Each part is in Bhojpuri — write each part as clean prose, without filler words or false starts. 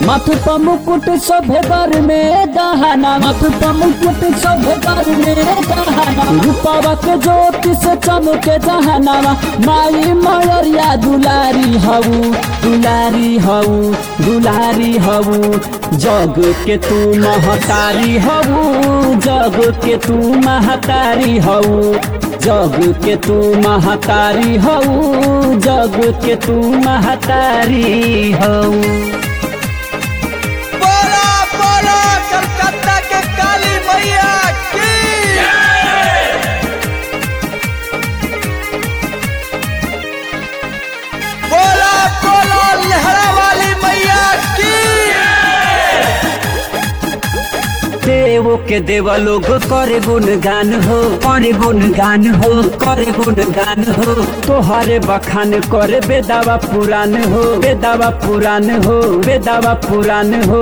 माथे पर मुकुट सभे बर में गहना, माथे पर मुकुट सभे बर में गहना, रूपवा के ज्योति से चमके जहनावा। माई मयरिया दुलारी हऊ, दुलारी हऊ, दुलारी हऊ, जग के तू महतारी हऊ, जग के तू महतारी हऊ, जग के तू महतारी हऊ, जग के तू महतारी हऊ। बोला बोला कलकत्ता के काली मैया की। बोला बोला लहरा वाली मैया की। देवो के देवा लोग करे गुणगान हो, करे गुणगान हो, करे गुणगान हो, तोहरे बखान करे बेदावा पुराण हो, बेदावा पुराण हो, बेदावा पुराण हो।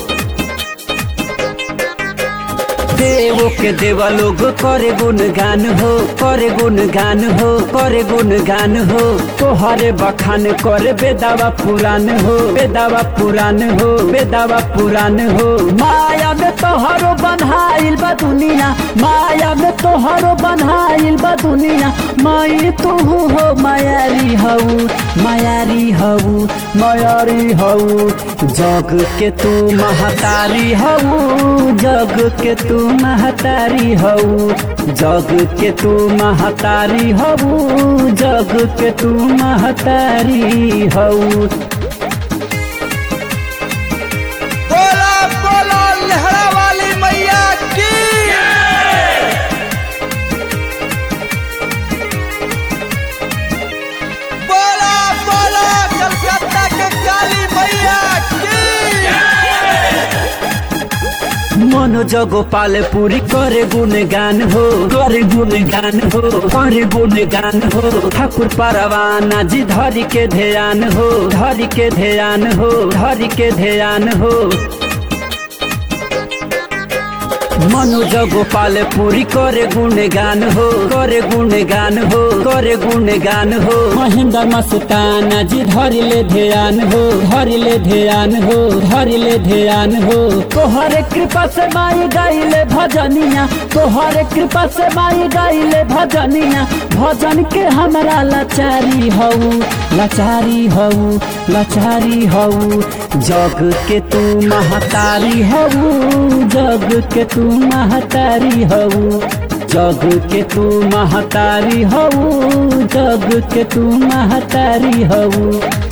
देवो के देवा लोग करे गुणगान हो, करे गुणगान हो, करे गुणगान हो, तोहरे बखान करे बेदावा पुराण हो, बेदावा पुराण हो, बेदावा पुराण हो। माया में तोहरो बन्हाइल बा दुनिया, माया में तोहरो बन्हाइल बा दुनिया। माई तू हो मायारी हऊ, मायारी हऊ, मायारी हऊ, जग के तू महतारी हऊ, जग के तू महतारी हऊ, जग के तू महतारी हऊ, जग के तू महतारी हऊ। बोला बोला लहरा वाली मैया की। बोला बोला कलकत्ता के काली मैया की। मनोज गोपाल पुरी करे गुणगान हो, करे गुणगान हो, करे गुणगान हो, ठाकुर परवाना जी धरी के ध्यान हो, धरी के ध्यान हो, धरी के ध्यान हो। मनोज गोपाल पुरी करे गुणगान हो, करे गुणगान हो, करे गुणगान हो, महेंद्र मस्ताना जी धरी ले ध्यान हो, धरी ले ध्यान हो, धरी ले ध्यान हो। तोहरे कृपा से माई गाइले भजनिया, तोहरे कृपा से माई गाइले भजनिया। भजन के हमरा लाचारी हऊ, लाचारी हऊ, लाचारी हऊ, जग के तू महतारी हऊ, जग के तू महतारी हऊ, जग के तू महतारी हऊ, जग के तू महतारी हऊ।